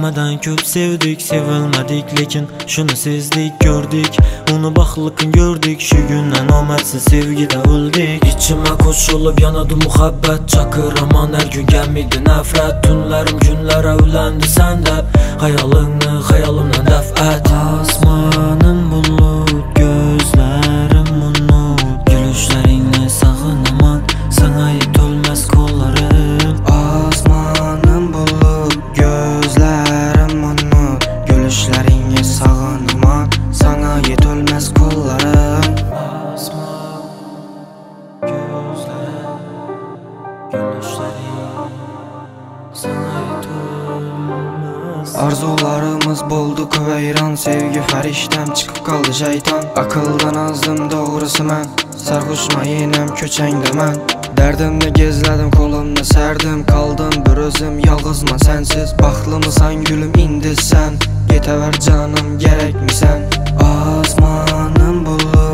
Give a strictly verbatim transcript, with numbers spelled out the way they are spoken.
Bilmeden köp sevdik, sevilmedik, lekin şunu sezdik, gördük. Onu baxtlıqın gördük, şu gündən omadsiz sevgide öldük. İçime koşulup yanadı muhabbet, çakıraman her gün gelmedi nefret. Tünlerim günlere ölendi sende, hayalını hayalimden def et. Asmanım bulut, gözlerim unut, gülüşlerinle sağınaman, sana yet ölmez kollarım. Asmanım bulut, gözlerim unut, gülüşlerinle sağınaman, sana yet ölmez kollarım. Asman, gözlerim, gülüşlerim, sana yet ölmez. Arzularımız boldu kuveyran, sevgi feriştem çıkıp kaldı şeytan. Akıldan azdım doğrusu mən, sarhoşma yinem köçəngdə mən. Dərdimdə gezlədim, kolumda sərdim, kaldım bir özüm yalğızma sensiz. Baxlımısan gülüm indi sən, yetəvər canım gerek mi sən? Asmanım bulut,